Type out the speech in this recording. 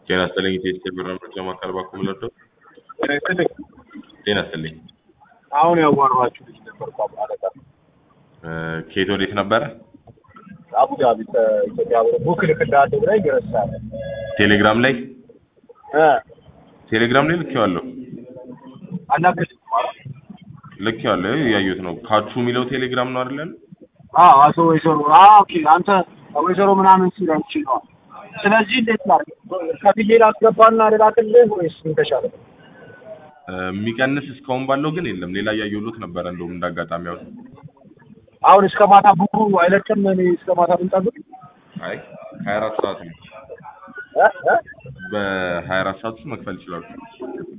ጤና ይስጥልኝ ኢትዮጵያ ብራምት ለማካል ባኩም ለዶ ጤና ይስጥልኝ አሁን ያዋራችሁ ልጅ ነበር ማለት ነው ከየት ወዴት ነበር አቡዳቢ ኢትዮጵያ ቡክ ልክዳደ ብላይ ይረሳል ቴሌግራም ላይ ልኬዋለሁ አናከስ ልኬዋለሁ ያዩት ነው ካቹ ሚለው ቴሌግራም ነው አይደል አቶ ወይዘሮ ኦኬ አንተ ወይዘሮ ምናምን ሲላንቺ ነው ስለዚህ እንዴት ማለት ከፍዬ ላስገባና ልላክልህ ወይስ እንተሻለ የሚቀንስ እስካሁን ባለው ግን የለም ሌላ ያዩሉት ነበር እንደውም እንዳጋጣሚው አሁን እስከ ማታ ቡኩ አይለቅም እኔ እስከ ማታ ብንጠብቅ አይ 24 ሰዓት ነው በ24 ሰዓት ውስጥ መክፈል ይችላል